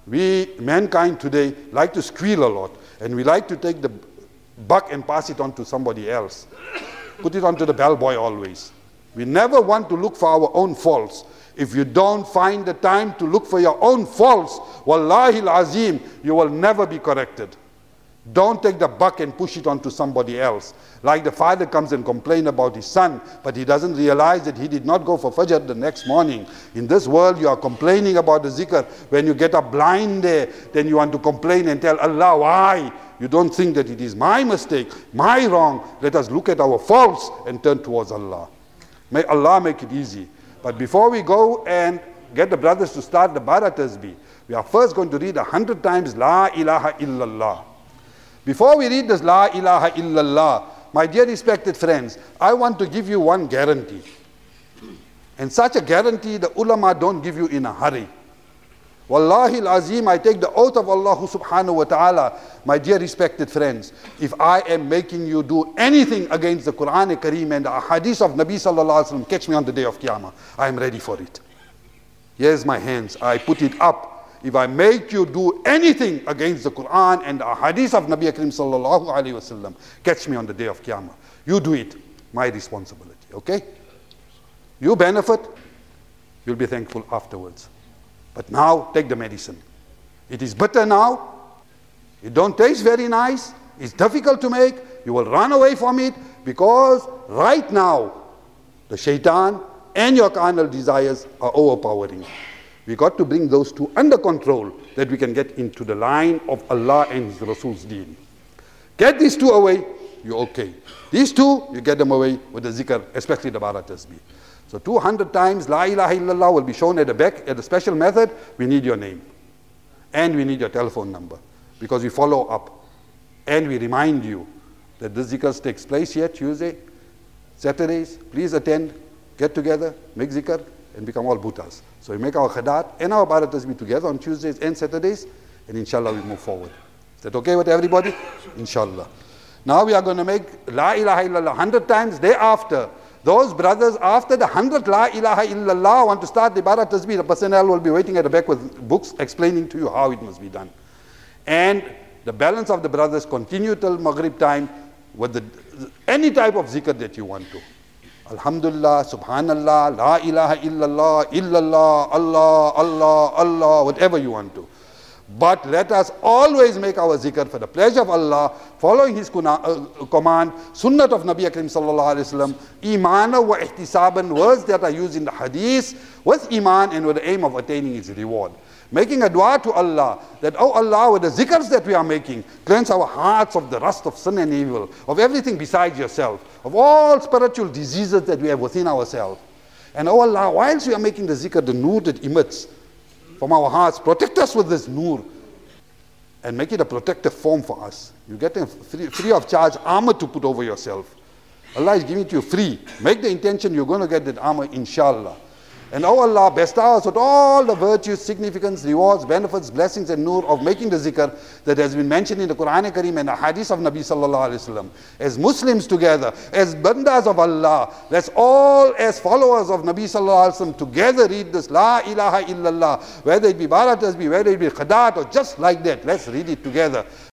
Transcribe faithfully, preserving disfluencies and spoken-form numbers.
We, mankind today, like to squeal a lot. And we like to take the buck and pass it on to somebody else. Put it on to the bellboy always. We never want to look for our own faults. If you don't find the time to look for your own faults, wallahi al-azim, you will never be corrected. Don't take the buck and push it onto somebody else. Like the father comes and complains about his son, but he doesn't realize that he did not go for Fajr the next morning. In this world, you are complaining about the zikr. When you get up blind there, then you want to complain and tell Allah, why? You don't think that it is my mistake, my wrong. Let us look at our faults and turn towards Allah. May Allah make it easy. But before we go and get the brothers to start the Bara Tasbih, we are first going to read a hundred times La ilaha illallah. Before we read this La ilaha illallah, my dear respected friends, I want to give you one guarantee. And such a guarantee the ulama don't give you in a hurry. Wallahi al-azim, I take the oath of Allah subhanahu wa ta'ala, my dear respected friends, if I am making you do anything against the Quran Kareem and the hadith of Nabi sallallahu alaihi wasallam, catch me on the day of Qiyamah. I am ready for it. Here's my hands. I put it up. If I make you do anything against the Quran and the hadith of Nabi Kareem sallallahu alaihi wasallam, catch me on the day of Qiyamah. You do it. My responsibility. Okay? You benefit. You'll be thankful afterwards. But now, take the medicine. It is bitter now. It don't taste very nice. It's difficult to make. You will run away from it because right now, the shaitan and your carnal desires are overpowering. We got to bring those two under control that we can get into the line of Allah and His Rasul's deen. Get these two away, you're okay. These two, you get them away with the zikr, especially the Bara Tasbih. So two hundred times La ilaha illallah will be shown at the back at a special method. We need your name. And we need your telephone number. Because we follow up. And we remind you that this zikr takes place here Tuesday, Saturdays. Please attend, get together, make zikr, and become all Bhuttas. So we make our Khadat and our Bara Tasbih together on Tuesdays and Saturdays. And inshallah we move forward. Is that okay with everybody? Inshallah. Now we are going to make La ilaha illallah one hundred times. Thereafter, those brothers, after the hundredth La ilaha illallah want to start the Bara Tasbih, the personnel will be waiting at the back with books explaining to you how it must be done. And the balance of the brothers continue till Maghrib time with the, any type of zikr that you want to. Alhamdulillah, Subhanallah, La ilaha illallah, illallah, Allah, Allah, Allah, whatever you want to. But let us always make our zikr for the pleasure of Allah, following His command, sunnat of Nabi Kareem sallallahu alaihi wasallam, imana wa ihtisaban, words that are used in the hadith, with iman and with the aim of attaining its reward. Making a dua to Allah, that, oh Allah, with the zikrs that we are making, cleanse our hearts of the rust of sin and evil, of everything besides yourself, of all spiritual diseases that we have within ourselves. And oh Allah, whilst we are making the zikr, the nur that emits from our hearts, protect us with this nur and make it a protective form for us. You get a free, free of charge armor to put over yourself. Allah is giving it to you free. Make the intention you're going to get that armor, inshallah. And oh Allah, bestow us with all the virtues, significance, rewards, benefits, blessings and nur of making the zikr that has been mentioned in the Quran Kareem and the hadith of Nabi sallallahu alaihi wasallam. As Muslims together, as bandas of Allah, let's all as followers of Nabi sallallahu alaihi wasallam together read this La ilaha illallah, whether it be Bara Tasbih, whether it be Khadat or just like that, let's read it together.